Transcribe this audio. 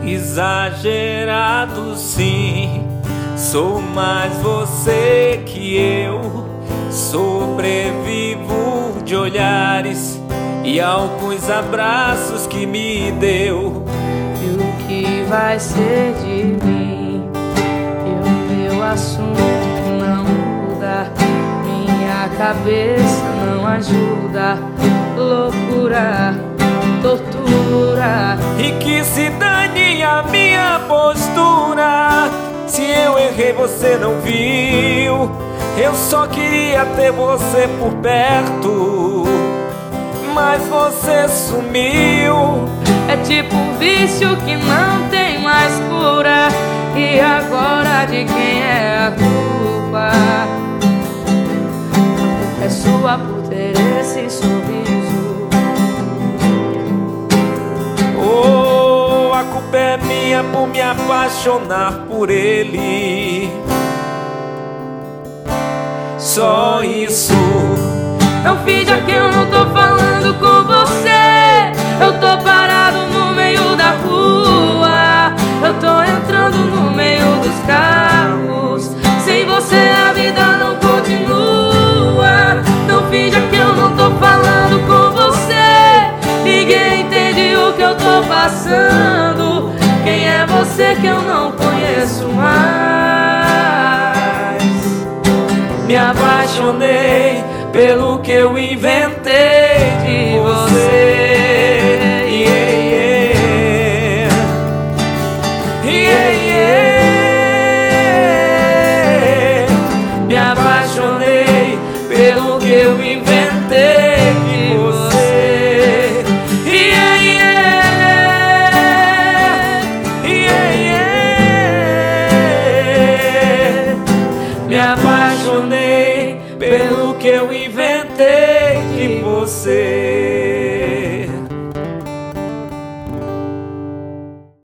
Exagerado sim, sou mais você que eu. Sobrevivo de olhares e alguns abraços que me deu. E o que vai ser de mim? E o meu assunto não muda, minha cabeça não ajuda. Loucura, tortura, E que se dane a minha postura. Se eu errei você não viu, eu só queria ter você por perto, mas você sumiu. é tipo um vício que não tem mais cura. E agora de quem é a culpa? É sua por ter esse sorriso. Oh, a culpa é minha por me apaixonar por ele. Só isso. Não finja que eu não tô falando com você. Eu tô parado no meio da rua. Eu tô entrando no meio dos carros. Sem você a vida não continua. Não finja que eu não tô falando com você. Ninguém entende o que eu tô passando. Quem é você que eu não conheço mais? Me apaixonei pelo que eu inventei de você. Yeah, yeah. Yeah, yeah. Me apaixonei pelo que eu inventei de você. Yeah, yeah. Yeah, yeah. Me apaixonei pelo que eu inventei de você.